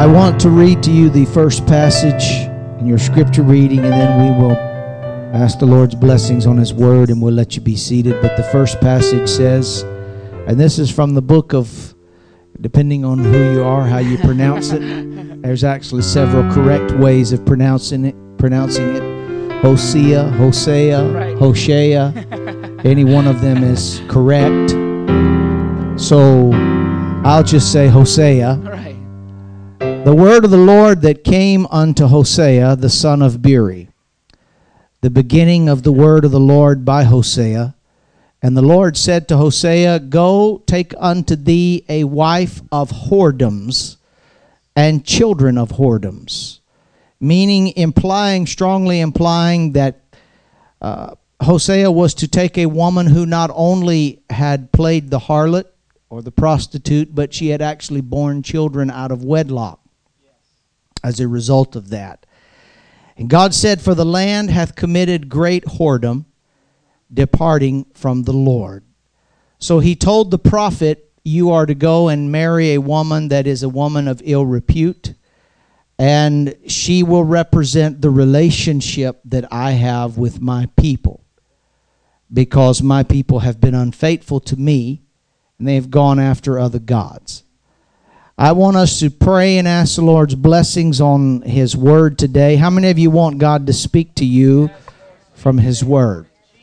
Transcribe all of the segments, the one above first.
want to read to you the first passage in your scripture reading, and then we will ask the Lord's blessings on His Word, and we'll let you be seated. But the first passage says, and this is from the book of, depending on who you are, how you pronounce it, there's actually several correct ways of pronouncing it. Hosea, Right. Hoshea, any one of them is correct. So I'll just say Hosea. Right. The word of the Lord that came unto Hosea, the son of Beeri. The beginning of the word of the Lord by Hosea. And the Lord said to Hosea, Go, take unto thee a wife of whoredoms and children of whoredoms. Meaning, strongly implying that Hosea was to take a woman who not only had played the harlot or the prostitute, but she had actually borne children out of wedlock as a result of that. And God said, For the land hath committed great whoredom, departing from the Lord. So He told the prophet, You are to go and marry a woman that is a woman of ill repute, and she will represent the relationship that I have with my people, because my people have been unfaithful to me, and they have gone after other gods. I want us to pray and ask the Lord's blessings on His Word today. How many of you want God to speak to you from His Word?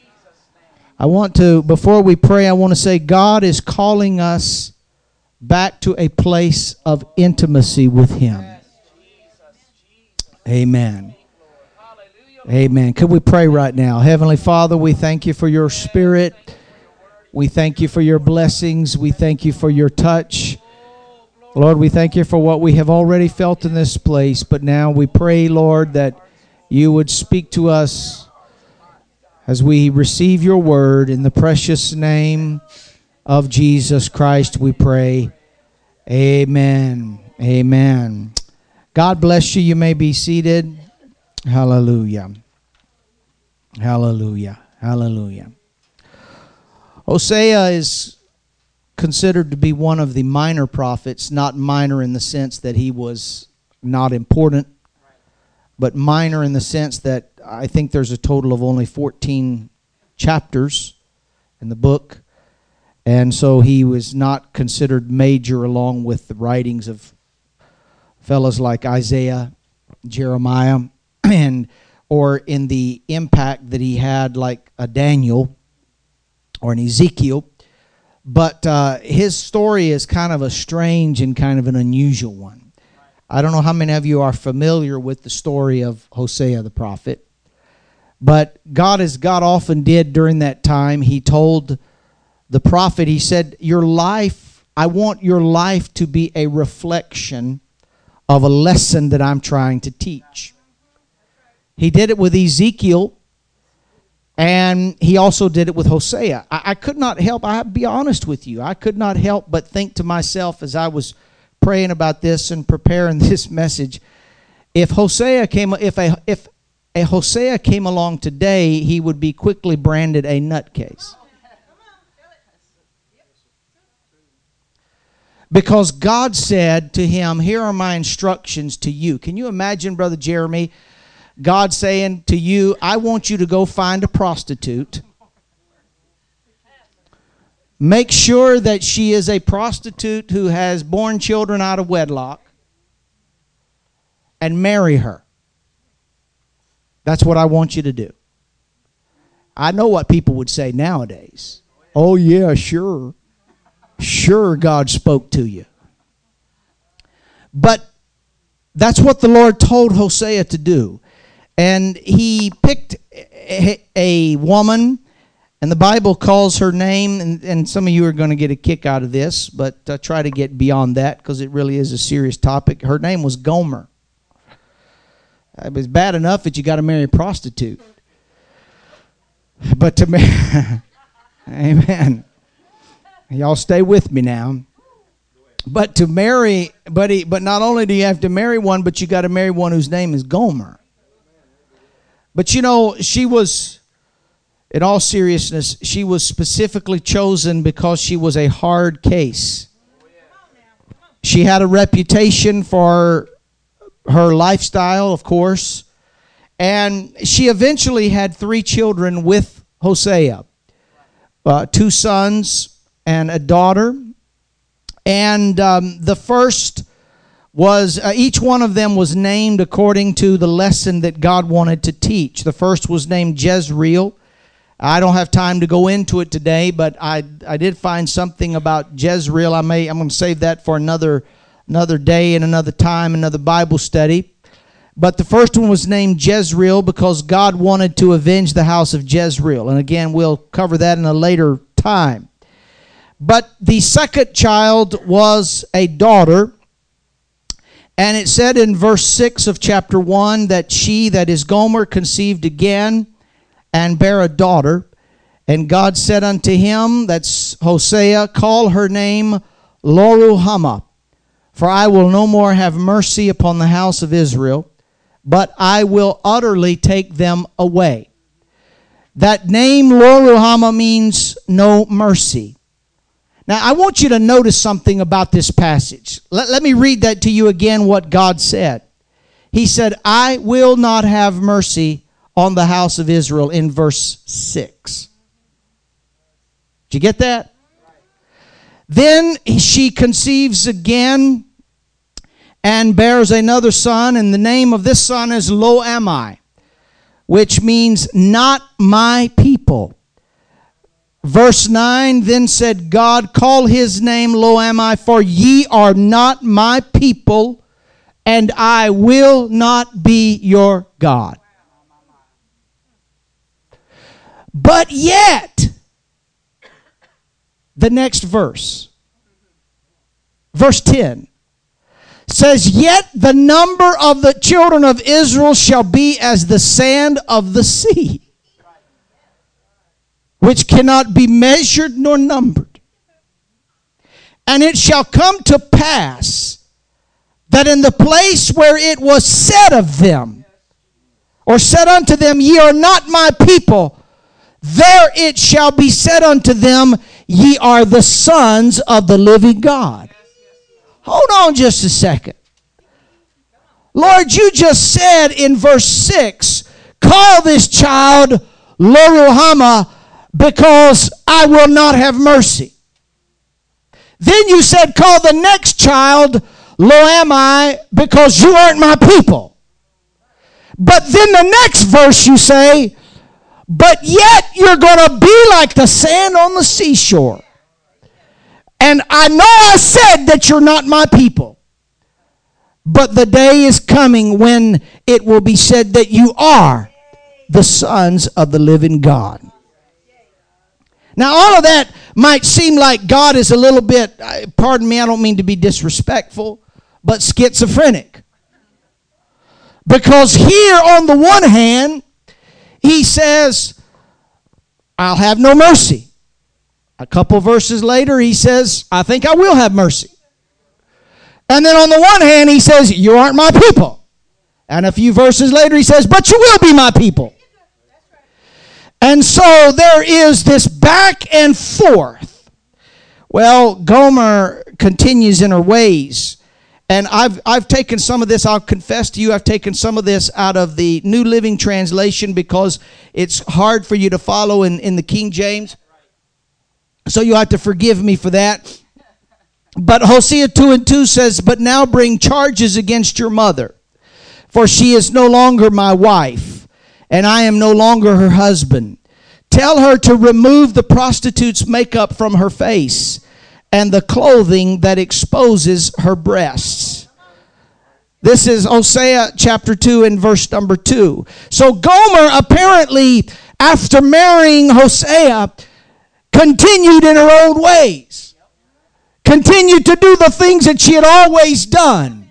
Before we pray, I want to say God is calling us back to a place of intimacy with Him. Amen. Amen. Could we pray right now? Heavenly Father, we thank You for Your Spirit. We thank You for Your blessings. We thank You for Your touch. Lord, we thank You for what we have already felt in this place, but now we pray, Lord, that You would speak to us as we receive Your word. In the precious name of Jesus Christ, we pray. Amen. Amen. God bless you. You may be seated. Hallelujah. Hallelujah. Hallelujah. Hosea is considered to be one of the minor prophets, not minor in the sense that he was not important, but minor in the sense that I think there's a total of only 14 chapters in the book, and so he was not considered major along with the writings of fellows like Isaiah, Jeremiah, or in the impact that he had like a Daniel or an Ezekiel. But his story is kind of a strange and kind of an unusual one. I don't know how many of you are familiar with the story of Hosea the prophet. But God, as God often did during that time, He told the prophet, He said, I want your life to be a reflection of a lesson that I'm trying to teach. He did it with Ezekiel, and He also did it with Hosea. I could not help, I'll be honest with you, I could not help but think to myself as I was praying about this and preparing this message, if a Hosea came along today, he would be quickly branded a nutcase. Because God said to him, Here are my instructions to you. Can you imagine, Brother Jeremy, God saying to you, I want you to go find a prostitute. Make sure that she is a prostitute who has borne children out of wedlock, and marry her. That's what I want you to do. I know what people would say nowadays. Oh yeah, sure. Sure, God spoke to you. But that's what the Lord told Hosea to do. And He picked a woman, and the Bible calls her name, and some of you are going to get a kick out of this, but try to get beyond that because it really is a serious topic. Her name was Gomer. It was bad enough that you got to marry a prostitute. But to marry, amen. Y'all stay with me now. But to marry, but not only do you have to marry one, but you got to marry one whose name is Gomer. But you know, she was, in all seriousness, she was specifically chosen because she was a hard case. She had a reputation for her lifestyle, of course. And she eventually had 3 children with Hosea, 2 sons and a daughter. And the first was, each one of them was named according to the lesson that God wanted to teach. The first was named Jezreel. I don't have time to go into it today, but I did find something about Jezreel. I'm going to save that for another day and another time, another Bible study. But the first one was named Jezreel because God wanted to avenge the house of Jezreel. And again, we'll cover that in a later time. But the second child was a daughter. And it said in verse 6 of chapter 1 that she, that is Gomer, conceived again and bare a daughter. And God said unto him, that's Hosea, call her name Lo-ruhamah, for I will no more have mercy upon the house of Israel, but I will utterly take them away. That name Lo-ruhamah means no mercy. Now, I want you to notice something about this passage. Let me read that to you again, what God said. He said, I will not have mercy on the house of Israel, in verse 6. Did you get that? Then she conceives again and bears another son, and the name of this son is Lo-ammi, which means not my people. Verse 9, then said God, call his name Lo-ammi, for ye are not my people, and I will not be your God. But yet, the next verse, verse 10, says, yet the number of the children of Israel shall be as the sand of the sea, which cannot be measured nor numbered. And it shall come to pass that in the place where it was said of them, or said unto them, ye are not my people, there it shall be said unto them, ye are the sons of the living God. Hold on just a second. Lord, you just said in verse 6, call this child Lo-ruhamah, because I will not have mercy. Then you said, call the next child Lo-ammi, because you aren't my people. But then the next verse you say, but yet you're going to be like the sand on the seashore. And I know I said that you're not my people. But the day is coming when it will be said that you are the sons of the living God. Now, all of that might seem like God is a little bit, pardon me, I don't mean to be disrespectful, but schizophrenic. Because here on the one hand, he says, I'll have no mercy. A couple verses later, he says, I think I will have mercy. And then on the one hand, he says, you aren't my people. And a few verses later, he says, but you will be my people. And so there is this back and forth. Well, Gomer continues in her ways. And I've taken some of this, I'll confess to you, I've taken some of this out of the New Living Translation because it's hard for you to follow in the King James. So you have to forgive me for that. But Hosea 2:2 says, but now bring charges against your mother, for she is no longer my wife, and I am no longer her husband. Tell her to remove the prostitute's makeup from her face and the clothing that exposes her breasts. This is Hosea chapter 2 and verse number 2. So Gomer apparently, after marrying Hosea, continued in her old ways. Continued to do the things that she had always done.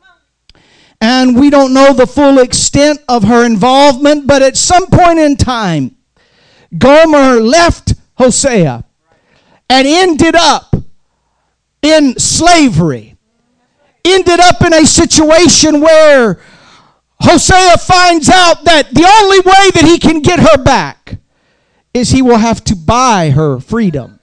And we don't know the full extent of her involvement, but at some point in time, Gomer left Hosea and ended up in slavery. Ended up in a situation where Hosea finds out that the only way that he can get her back is he will have to buy her freedom.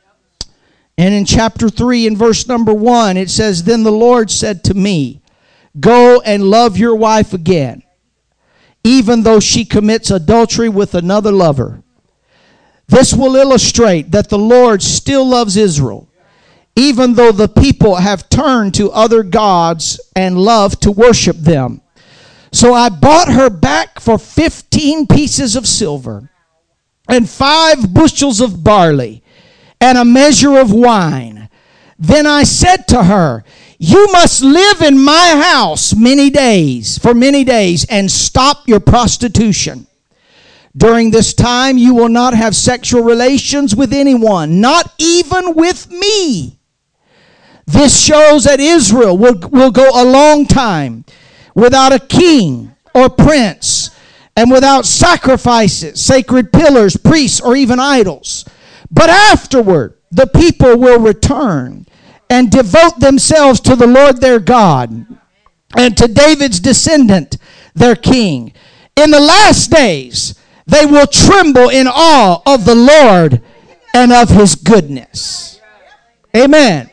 And in chapter 3 and verse number 1, it says, then the Lord said to me, go and love your wife again, even though she commits adultery with another lover. This will illustrate that the Lord still loves Israel, even though the people have turned to other gods and love to worship them. So I bought her back for 15 pieces of silver and 5 bushels of barley and a measure of wine. Then I said to her, you must live in my house for many days, and stop your prostitution. During this time, you will not have sexual relations with anyone, not even with me. This shows that Israel will go a long time without a king or prince, and without sacrifices, sacred pillars, priests, or even idols. But afterward, the people will return and devote themselves to the Lord their God and to David's descendant, their king. In the last days, they will tremble in awe of the Lord and of his goodness. Amen.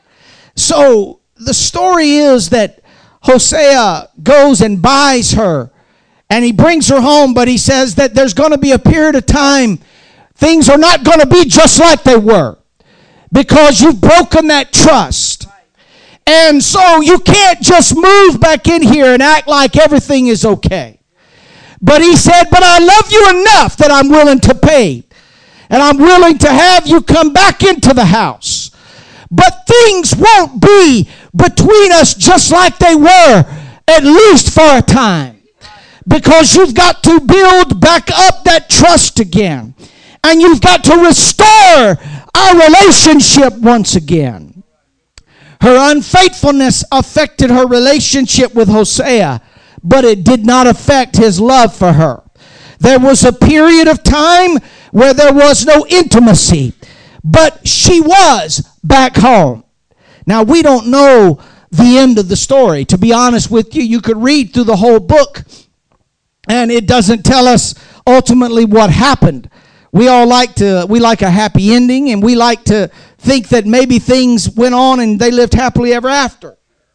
So the story is that Hosea goes and buys her, and he brings her home, but he says that there's going to be a period of time things are not going to be just like they were, because you've broken that trust. And so you can't just move back in here and act like everything is okay. But he said, but I love you enough that I'm willing to pay. And I'm willing to have you come back into the house. But things won't be between us just like they were, at least for a time. Because you've got to build back up that trust again. And you've got to restore our relationship once again. Her unfaithfulness affected her relationship with Hosea, but it did not affect his love for her. There was a period of time where there was no intimacy, but she was back home. Now, we don't know the end of the story. To be honest with you, you could read through the whole book, and it doesn't tell us ultimately what happened. We like a happy ending, and we like to think that maybe things went on and they lived happily ever after.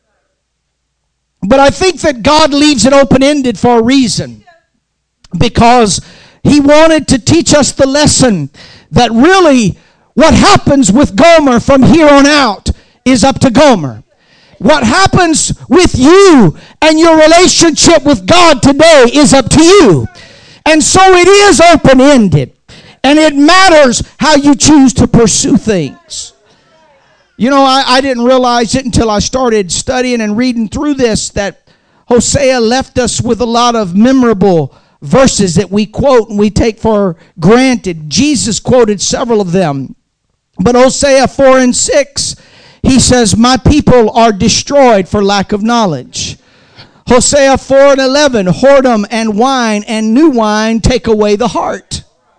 But I think that God leaves it open-ended for a reason, because he wanted to teach us the lesson that really what happens with Gomer from here on out is up to Gomer. What happens with you and your relationship with God today is up to you. And so it is open-ended. And it matters how you choose to pursue things. You know, I didn't realize it until I started studying and reading through this, that Hosea left us with a lot of memorable verses that we quote and we take for granted. Jesus quoted several of them. But Hosea 4:6, he says, my people are destroyed for lack of knowledge. Hosea 4:11, whoredom and wine and new wine take away the heart.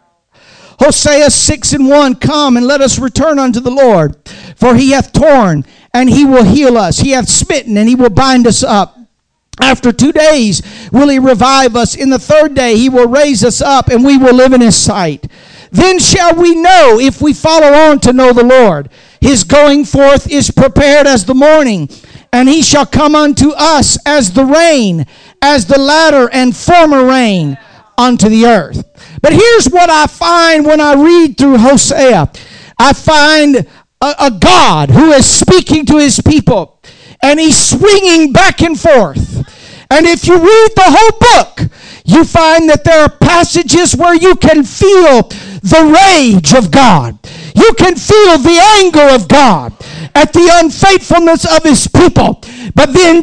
Hosea 6:1, come and let us return unto the Lord, for he hath torn and he will heal us. He hath smitten and he will bind us up. After 2 days will he revive us. In the 3rd day he will raise us up, and we will live in his sight. Then shall we know, if we follow on to know the Lord. His going forth is prepared as the morning, and he shall come unto us as the rain, as the latter and former rain unto the earth. But here's what I find when I read through Hosea. I find a God who is speaking to his people, and he's swinging back and forth. And if you read the whole book, you find that there are passages where you can feel the rage of God. You can feel the anger of God at the unfaithfulness of his people. But then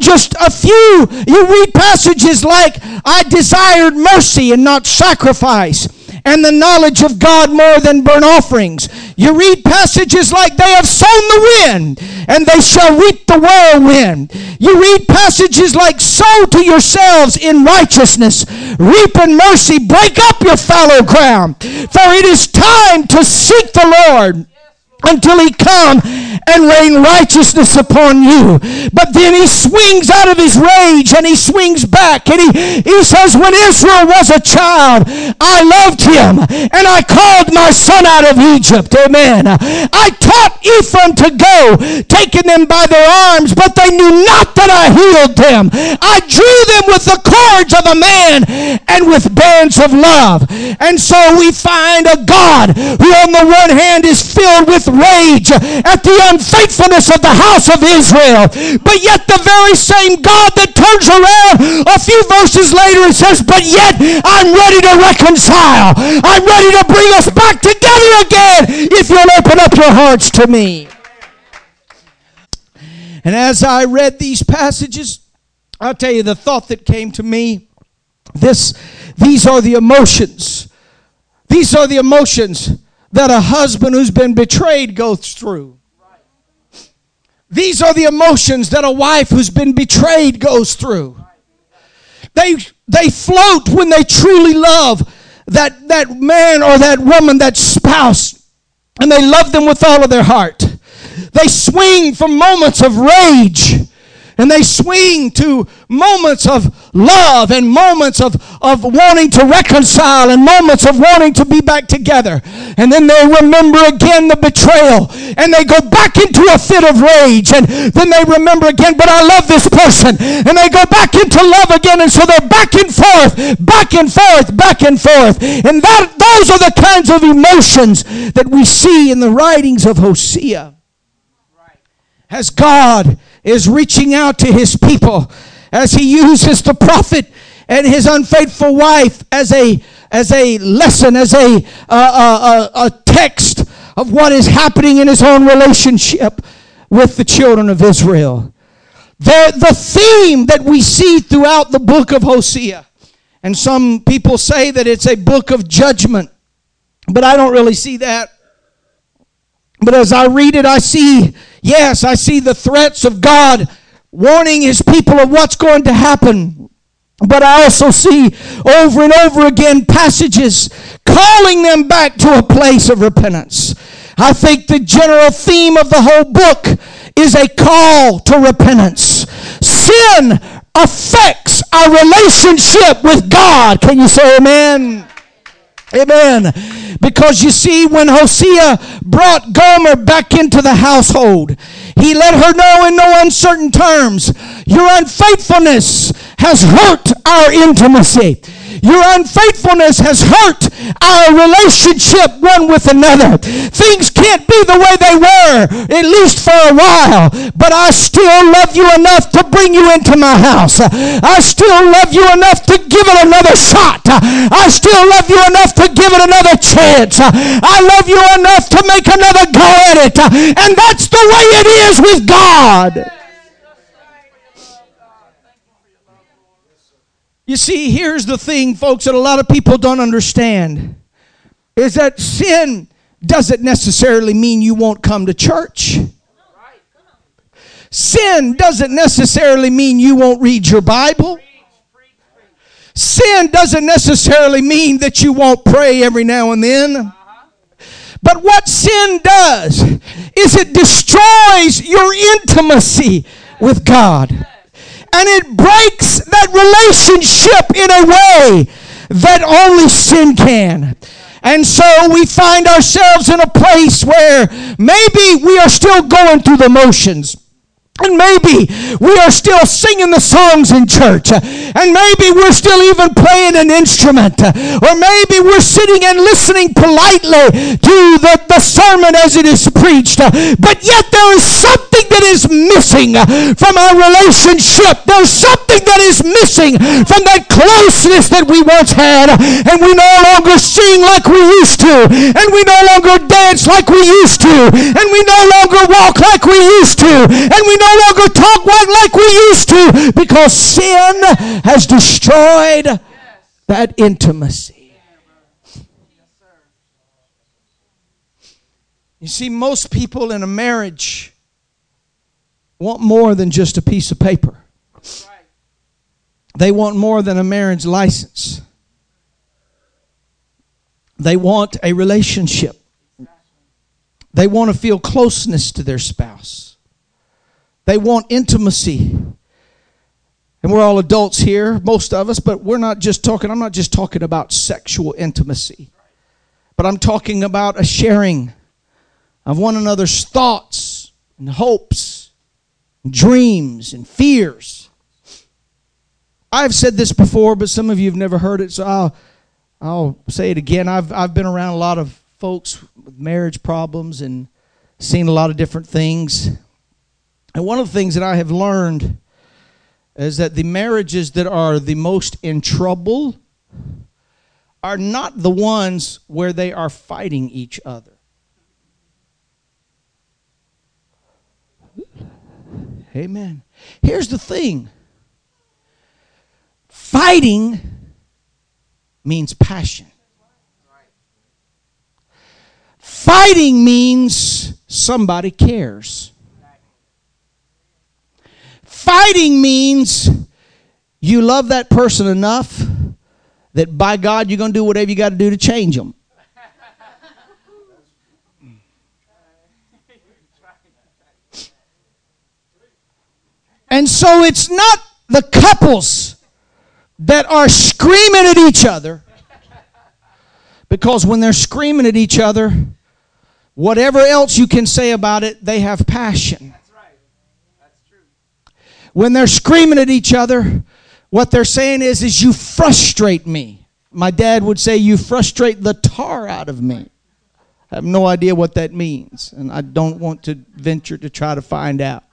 you read passages like, I desired mercy and not sacrifice, and the knowledge of God more than burnt offerings. You read passages like, they have sown the wind, and they shall reap the whirlwind. You read passages like, sow to yourselves in righteousness, reap in mercy, break up your fallow ground. For it is time to seek the Lord until he come and rain righteousness upon you. But then he swings out of his rage and he swings back and he says, when Israel was a child, I loved him and I called my son out of Egypt. Amen. I taught Ephraim to go, taking them by their arms, but they knew not that I healed them. I drew them with the cords of a man and with bands of love. And so we find a God who on the one hand is filled with rage at the unfaithfulness of the house of Israel, but yet the very same God that turns around a few verses later and says, but yet I'm ready to reconcile. I'm ready to bring us back together again if you'll open up your hearts to me. And as I read these passages, I'll tell you the thought that came to me. These are the emotions. These are the emotions that a husband who's been betrayed goes through. These are the emotions that a wife who's been betrayed goes through. They float when they truly love that man or that woman, that spouse, and they love them with all of their heart. They swing from moments of rage, and they swing to moments of love and moments of wanting to reconcile and moments of wanting to be back together. And then they remember again the betrayal, and they go back into a fit of rage, and then they remember again, but I love this person, and they go back into love again, and so they're back and forth, back and forth, back and forth. And those are the kinds of emotions that we see in the writings of Hosea. As God is reaching out to his people, as he uses the prophet and his unfaithful wife as a lesson, as a text of what is happening in his own relationship with the children of Israel. The theme that we see throughout the book of Hosea, and some people say that it's a book of judgment, but I don't really see that. But as I read it, I see the threats of God warning his people of what's going to happen. But I also see over and over again passages calling them back to a place of repentance. I think the general theme of the whole book is a call to repentance. Sin affects our relationship with God. Can you say amen? Amen. Because you see, when Hosea brought Gomer back into the household, he let her know in no uncertain terms, your unfaithfulness has hurt our intimacy. Your unfaithfulness has hurt our relationship one with another. Things can't be the way they were, at least for a while. But I still love you enough to bring you into my house. I still love you enough to give it another shot. I still love you enough to give it another chance. I love you enough to make another go at it. And that's the way it is with God. You see, here's the thing, folks, that a lot of people don't understand, is that sin doesn't necessarily mean you won't come to church. Sin doesn't necessarily mean you won't read your Bible. Sin doesn't necessarily mean that you won't pray every now and then. But what sin does is it destroys your intimacy with God. And it breaks that relationship in a way that only sin can. And so we find ourselves in a place where maybe we are still going through the motions. And maybe we are still singing the songs in church. And maybe we're still even playing an instrument. Or maybe we're sitting and listening politely to the sermon as it is preached. But yet there is something that is missing from our relationship. There's something that is missing from that closeness that we once had. And we no longer sing like we used to. And we no longer dance like we used to. And we no longer walk like we used to. And we no longer talk like we used to, because sin has destroyed that intimacy. You see, most people in a marriage want more than just a piece of paper. They want more than a marriage license. They want a relationship. They want to feel closeness to their spouse. They want intimacy. And we're all adults here, most of us, but I'm not just talking about sexual intimacy. But I'm talking about a sharing of one another's thoughts and hopes, and dreams and fears. I've said this before, but some of you have never heard it, so I'll say it again. I've been around a lot of folks with marriage problems and seen a lot of different things. And one of the things that I have learned is that the marriages that are the most in trouble are not the ones where they are fighting each other. Amen. Here's the thing. Fighting means passion. Fighting means somebody cares. Fighting means you love that person enough that by God you're going to do whatever you got to do to change them. And so it's not the couples that are screaming at each other, because when they're screaming at each other, whatever else you can say about it, they have passion. That's right. That's true. When they're screaming at each other, what they're saying is you frustrate me. My dad would say, you frustrate the tar out of me. I have no idea what that means, and I don't want to venture to try to find out.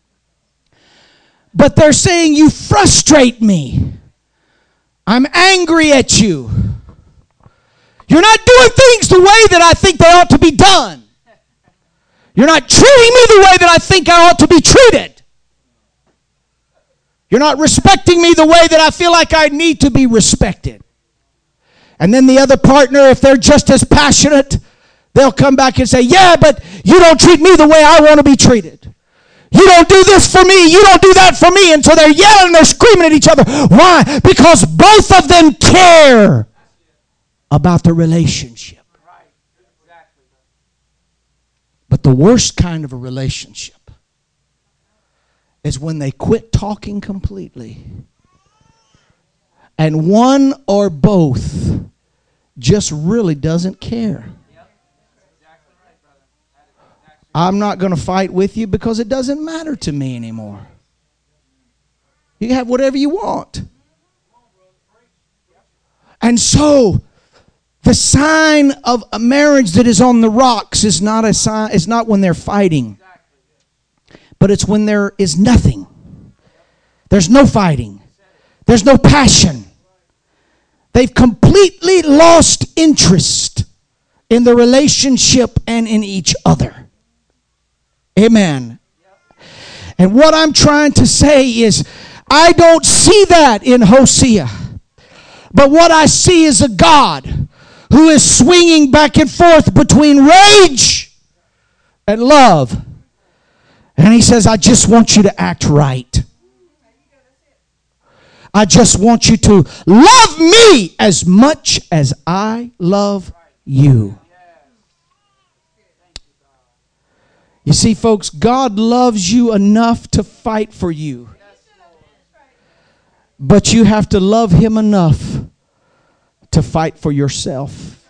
But they're saying, you frustrate me. I'm angry at you. You're not doing things the way that I think they ought to be done. You're not treating me the way that I think I ought to be treated. You're not respecting me the way that I feel like I need to be respected. And then the other partner, if they're just as passionate, they'll come back and say, yeah, but you don't treat me the way I want to be treated. You don't do this for me. You don't do that for me. And so they're yelling, they're screaming at each other. Why? Because both of them care about the relationship. But the worst kind of a relationship is when they quit talking completely and one or both just really doesn't care. I'm not going to fight with you because it doesn't matter to me anymore. You can have whatever you want. And so the sign of a marriage that is on the rocks is not a sign, it's not when they're fighting. But it's when there is nothing. There's no fighting. There's no passion. They've completely lost interest in the relationship and in each other. Amen. And what I'm trying to say is, I don't see that in Hosea. But what I see is a God who is swinging back and forth between rage and love. And he says, I just want you to act right. I just want you to love me as much as I love you. You see, folks, God loves you enough to fight for you. But you have to love Him enough to fight for yourself.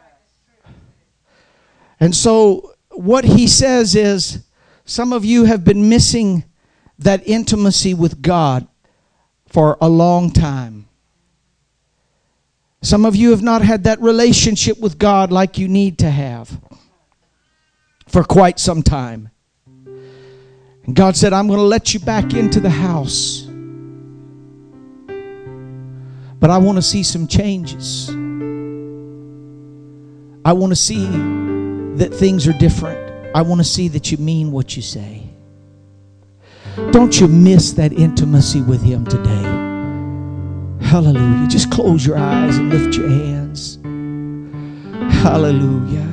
And so what he says is, some of you have been missing that intimacy with God for a long time. Some of you have not had that relationship with God like you need to have for quite some time. And God said, I'm going to let you back into the house. But I want to see some changes. I want to see that things are different. I want to see that you mean what you say. Don't you miss that intimacy with Him today. Hallelujah. Just close your eyes and lift your hands. Hallelujah.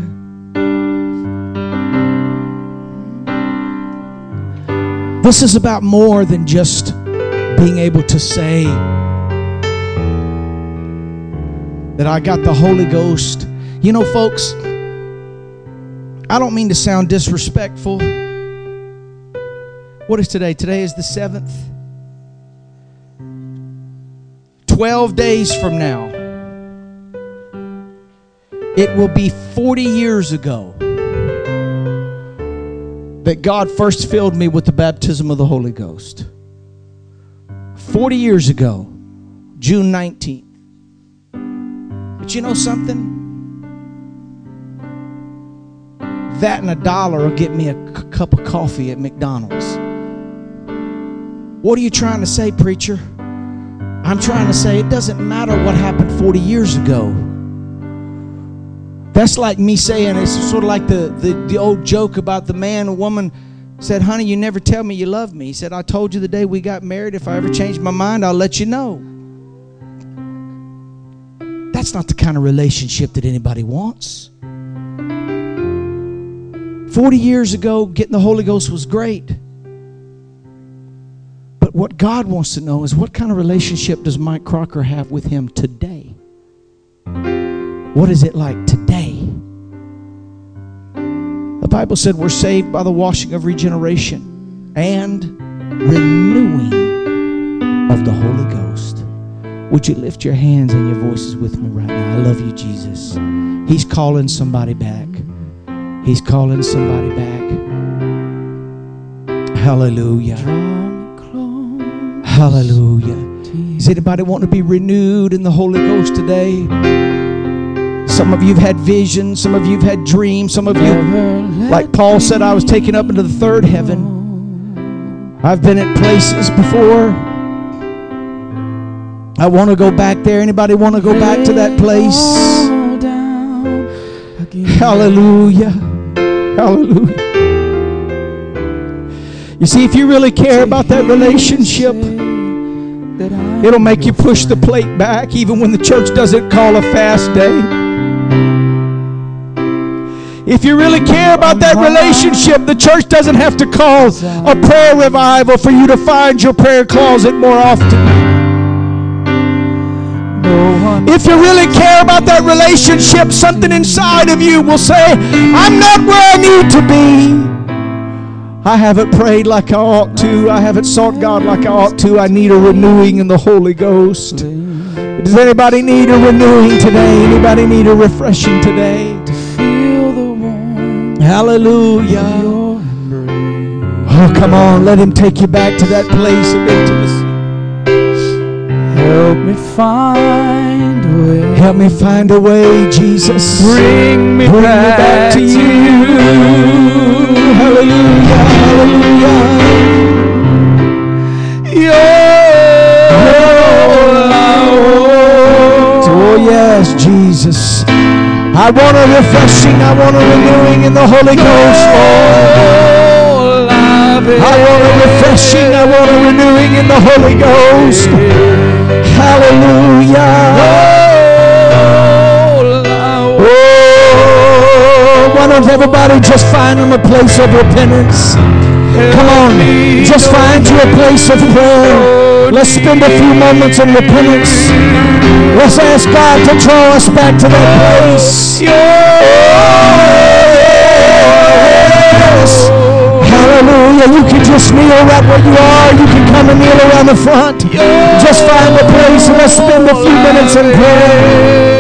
This is about more than just being able to say that I got the Holy Ghost. You know, folks, I don't mean to sound disrespectful. What is today? Today is the 7th. 12 days from now, it will be 40 years ago that God first filled me with the baptism of the Holy Ghost. 40 years ago, June 19th. But you know something? That and $1 will get me a cup of coffee at McDonald's. What are you trying to say, preacher? I'm trying to say it doesn't matter what happened 40 years ago. That's like me saying, it's sort of like the old joke about the man and woman said, honey, you never tell me you love me. He said, I told you the day we got married. If I ever change my mind, I'll let you know. That's not the kind of relationship that anybody wants. 40 years ago, getting the Holy Ghost was great. But what God wants to know is, what kind of relationship does Mike Crocker have with Him today? What is it like today? The Bible said we're saved by the washing of regeneration and renewing of the Holy Ghost. Would you lift your hands and your voices with me right now? I love you, Jesus. He's calling somebody back. He's calling somebody back. Hallelujah. Hallelujah. Does anybody want to be renewed in the Holy Ghost today? Some of you have had visions. Some of you have had dreams. Some of you, like Paul said, I was taken up into the third heaven. I've been at places before. I want to go back there. Anybody want to go back to that place? Hallelujah. Hallelujah. You see, if you really care about that relationship, it'll make you push the plate back even when the church doesn't call a fast day. If you really care about that relationship, the church doesn't have to call a prayer revival for you to find your prayer closet more often. If you really care about that relationship, something inside of you will say, I'm not where I need to be. I haven't prayed like I ought to. I haven't sought God like I ought to. I need a renewing in the Holy Ghost. Does anybody need a renewing today? Anybody need a refreshing today? Hallelujah. Oh, come on. Let Him take you back to that place of intimacy. Help me find a way. Help me find a way, Jesus. Bring me back to you. Hallelujah, hallelujah. Oh, yes, Jesus. I want a refreshing, I want a renewing in the Holy Ghost. I want a refreshing, I want a renewing in the Holy Ghost. Hallelujah. Oh, why don't everybody just find them a place of repentance? Come on, just find you a place of prayer. Let's spend a few moments in repentance. Let's ask God to draw us back to that place. Yes. Hallelujah. You can just kneel right where you are. You can come and kneel around the front. Just find a place and let's spend a few minutes in prayer.